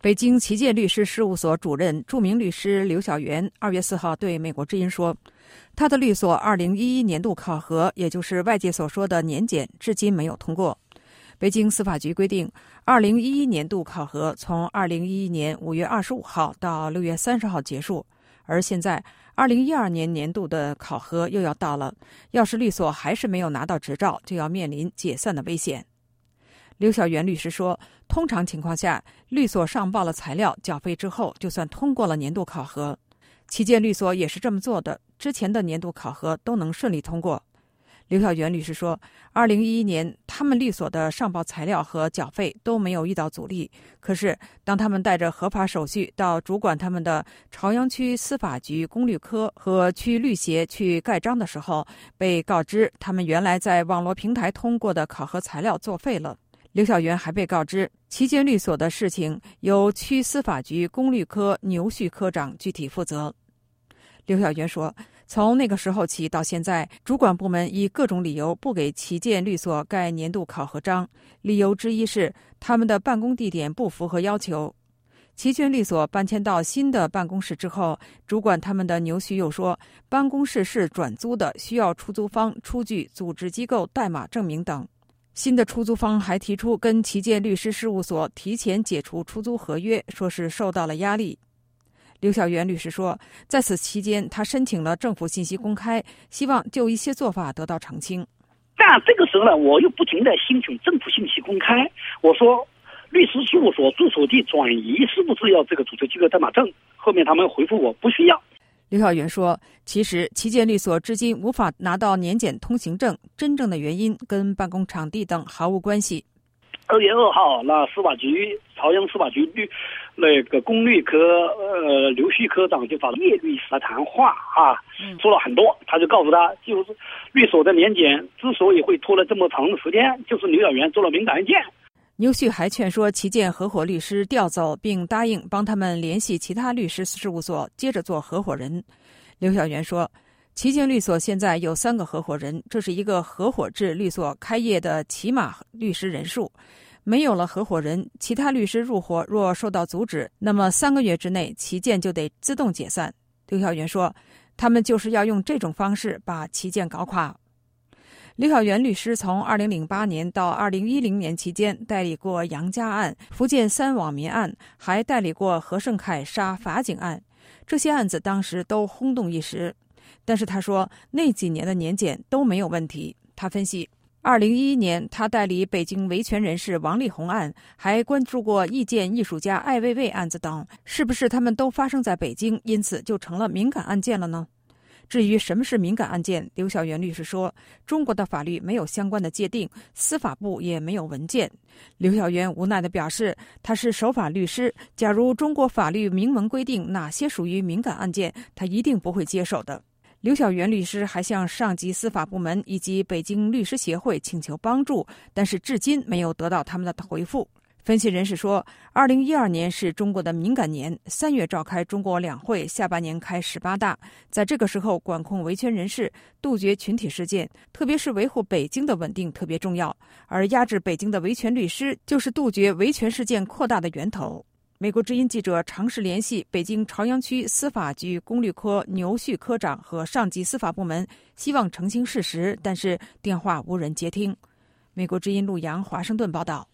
北京旗舰律师事务所主任、著名律师刘晓元2月4号对美国之音说，他的律所2011年度考核，也就是外界所说的年检，至今没有通过。北京司法局规定，2011年度考核从2011年5月25号到6月30号结束，而现在2012年年度的考核又要到了，要是律所还是没有拿到执照，就要面临解散的危险。刘晓元律师说，通常情况下，律所上报了材料缴费之后，就算通过了年度考核。旗舰律所也是这么做的，之前的年度考核都能顺利通过。刘晓元律师说，2011年他们律所的上报材料和缴费都没有遇到阻力，可是当他们带着合法手续到主管他们的朝阳区司法局公律科和区律协去盖章的时候，被告知他们原来在网络平台通过的考核材料作废了。刘晓元还被告知，旗舰律所的事情由区司法局公律科牛旭科长具体负责。刘晓元说，从那个时候起到现在，主管部门以各种理由不给旗舰律所盖年度考核章，理由之一是他们的办公地点不符合要求。旗舰律所搬迁到新的办公室之后，主管他们的牛旭又说，办公室是转租的，需要出租方出具组织机构代码证明等。新的出租方还提出跟旗舰律师事务所提前解除出租合约，说是受到了压力。刘晓元律师说，在此期间他申请了政府信息公开，希望就一些做法得到澄清。 但这个时候呢，我又不停地申请政府信息公开，我说律师事务所驻所地转移是不是要这个组织机构代码证？后面他们回复我不需要。 刘晓元说，其实旗舰律所至今无法拿到年检通行证，真正的原因跟办公场地等毫无关系。 2月2号，那司法局朝阳司法局公律科刘旭科长就找叶律师谈话说了很多，他就告诉他，就是律所的年检之所以会拖了这么长的时间，就是刘晓元做了敏感案件。 牛旭还劝说旗舰合伙律师调走，并答应帮他们联系其他律师事务所，接着做合伙人。刘晓元说，旗舰律所现在有3个合伙人，这是一个合伙制律所开业的起码律师人数。没有了合伙人，其他律师入伙若受到阻止，那么3个月之内旗舰就得自动解散。刘晓元说，他们就是要用这种方式把旗舰搞垮。刘晓元律师从2008年到2010年期间代理过杨家案、福建3网民案，还代理过何胜凯杀法警案。这些案子当时都轰动一时，但是他说那几年的年检都没有问题。他分析，2011年他代理北京维权人士王力宏案，还关注过意见艺术家艾未未案子等，是不是他们都发生在北京，因此就成了敏感案件了呢？至于什么是敏感案件，刘晓元律师说，中国的法律没有相关的界定，司法部也没有文件。刘晓元无奈地表示，他是守法律师，假如中国法律明文规定哪些属于敏感案件，他一定不会接受的。刘晓元律师还向上级司法部门以及北京律师协会请求帮助，但是至今没有得到他们的回复。分析人士说，2012年是中国的敏感年，3月召开中国两会，下半年开18大，在这个时候管控维权人士，杜绝群体事件，特别是维护北京的稳定特别重要，而压制北京的维权律师就是杜绝维权事件扩大的源头。美国之音记者尝试联系北京朝阳区司法局公律科牛旭科长和上级司法部门，希望澄清事实，但是电话无人接听。美国之音陆洋华盛顿报道。